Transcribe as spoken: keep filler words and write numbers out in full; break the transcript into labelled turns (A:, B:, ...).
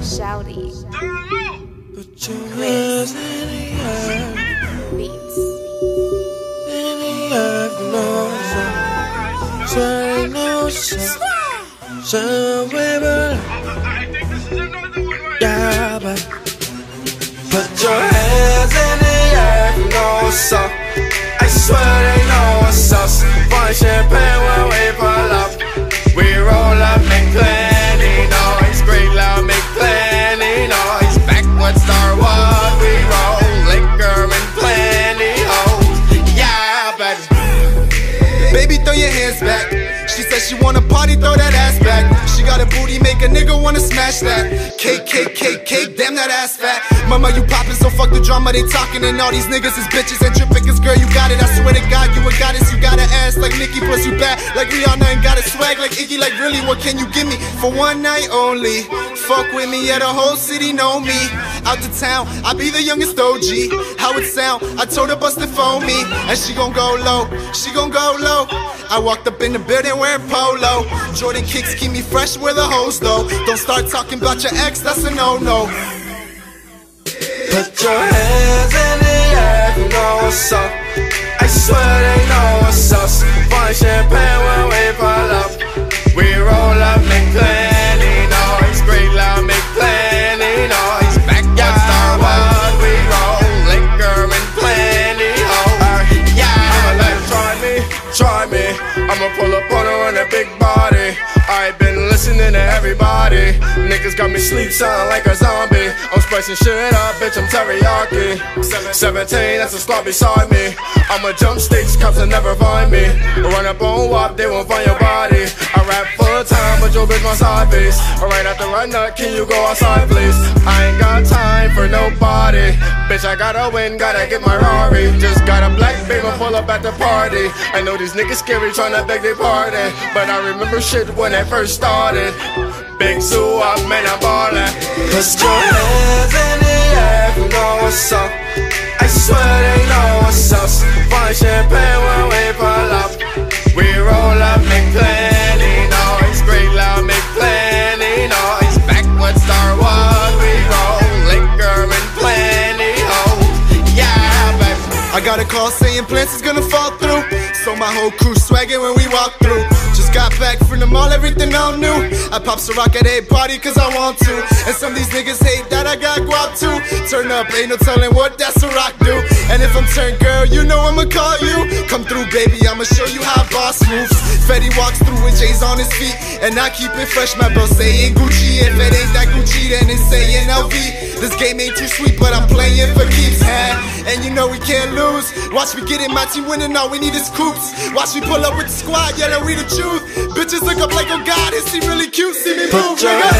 A: Shouty.
B: Put your hands in the air.
A: Beats.
B: In the air, no sun. Swear no sun. Sun, baby.
C: I think this is another one right
B: Yeah, but put your hands in the air, you know what's up. I swear they know what's up. Fun champagne when we pull up. We roll up, make plenty noise. Great loud, make plenty noise. Backwards star what we roll. Liquor and plenty hoes. Yeah, baby.
D: Baby, throw your hands back. She said she wanna party, throw that ass back. She got a booty, make a nigga wanna smash that. Cake, cake, cake, cake, damn that ass fat. Mama, you poppin', so fuck the drama, they talkin'. And all these niggas is bitches and trippin', cause girl, you got it. I swear to God, you a goddess. You got an ass like Nicki, plus you bad like Rihanna. And got a swag like Iggy, like really, what can you give me? For one night only, fuck with me, yeah, the whole city know me. Out to town, I be the youngest O G. How it sound? I told her bust it for me. And she gon' go low, she gon' go low. I walked up in the building wearing polo. Jordan kicks keep me fresh where the hoes though. Don't start talking about your ex, that's a no-no.
B: Put your hands in the air, you know what's up. I swear they know what's up. Fun champagne when we pull up. We roll up, make plenty noise. Great loud, make plenty noise. Backyard star what we roll. Liquor and plenty hoes. Yeah, I'ma let her try me, try me. I'ma pull up on her in a big body. I been listening to everybody. Niggas got me sleep sounding like a zombie. I'm spicing shit up, bitch, I'm teriyaki. Seventeen, that's a slot beside me. I'ma jump stakes, cops will never find me. Run up on W A P, they won't find your body. I rap full time, but your bitch my side piece. Right after I nut, can you go outside, please? I ain't got time for nobody. Bitch, I gotta win, gotta get my Rari. Just got a black baby pull up at the party. I know these niggas scary tryna beg their pardon, but I remember shit when I first started. Big zoo up, man, I'm ballin'. Put your hands in the air, you know what's up. I swear they know what's up. Fun champagne when we pull up. We roll up, make plenty noise. Great loud, make plenty noise. Backwards star what we roll. Liquor and plenty hoes. Yeah, baby.
D: I got a call saying plans is gonna fall through. So my whole crew swaggin' when we walk through. Just got back from the mall, everything all new. I pop Ciroc at a party cause I want to. And some of these niggas hate that I got guap too. Turn up, ain't no telling what that Ciroc do. And if I'm turned girl, you know I'ma call you. Come through baby, I'ma show you how boss moves. Fetty walks through with J's on his feet. And I keep it fresh, my bro saying Gucci. If it ain't that Gucci, then it's saying L V. This game ain't too sweet, but I'm playing for keeps. And you know we can't lose. Watch me get it, my team winning, all we need is coops. Watch me pull up with the squad, yeah, we the truth. Bitches look up like, oh God, is he really cute? See me move,
B: Put your
D: nigga.